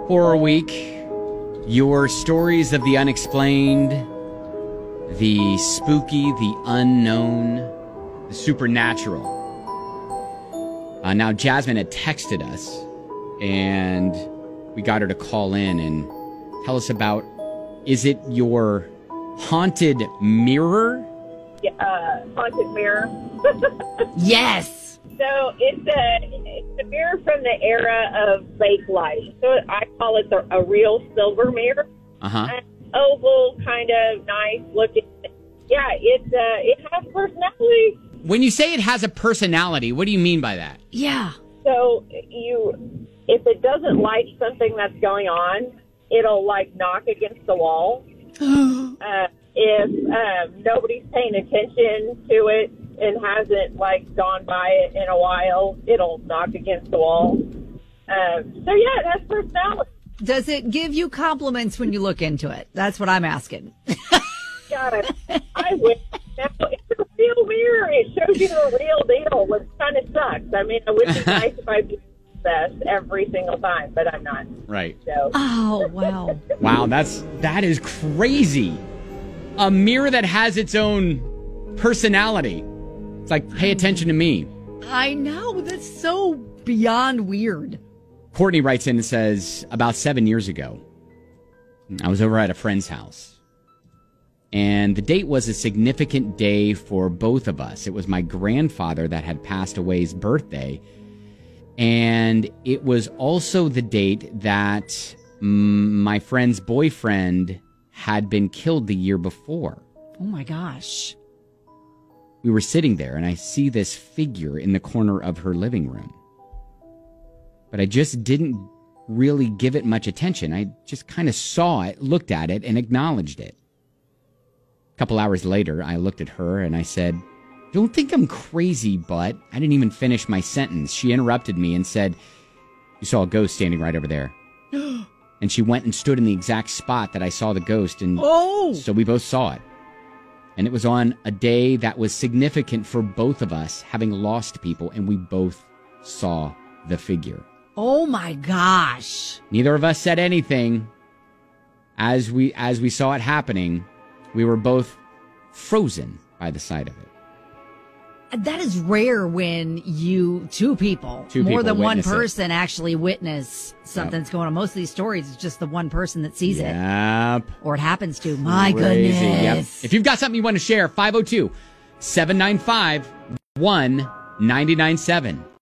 Horror Week, your stories of the unexplained, the spooky, the unknown, the supernatural. Now, Jasmine had texted us, and we got her to call in and tell us about, is it your haunted mirror? Yeah, haunted mirror. Yes. So it's a mirror from the era of fake light. So I call it a real silver mirror. Uh-huh. Oval, kind of nice looking. Yeah, it has personality. When you say it has a personality, what do you mean by that? Yeah. So if it doesn't like something that's going on, it'll like knock against the wall. If nobody's paying attention to it and hasn't like gone by it in a while, it'll knock against the wall. So yeah, it has personality. Does it give you compliments when you look into it? That's what I'm asking. God, I wish. Now, it's a real mirror. It shows you the real deal, which kind of sucks. I mean, it would be nice if I'd be best every single time, but I'm not. Right. So. Oh, wow. Wow, that is crazy. A mirror that has its own personality. It's like, pay attention to me. I know. That's so beyond weird. Courtney writes in and says, about 7 years ago, I was over at a friend's house. And the date was a significant day for both of us. It was my grandfather that had passed away's birthday. And it was also the date that my friend's boyfriend had been killed the year before. Oh, my gosh. We were sitting there, and I see this figure in the corner of her living room. But I just didn't really give it much attention. I just kind of saw it, looked at it, and acknowledged it. A couple hours later, I looked at her and I said, "Don't think I'm crazy, but..." I didn't even finish my sentence. She interrupted me and said, "You saw a ghost standing right over there." And she went and stood in the exact spot that I saw the ghost, and so we both saw it. And it was on a day that was significant for both of us, having lost people, and we both saw the figure. Oh, my gosh. Neither of us said anything. As we saw it happening, we were both frozen by the sight of it. That is rare when two people, more than one person actually witness something that's going on. Most of these stories, it's just the one person that sees it. Or it happens to. My Crazy. goodness. Yep. If you've got something you want to share, 502-795-1997.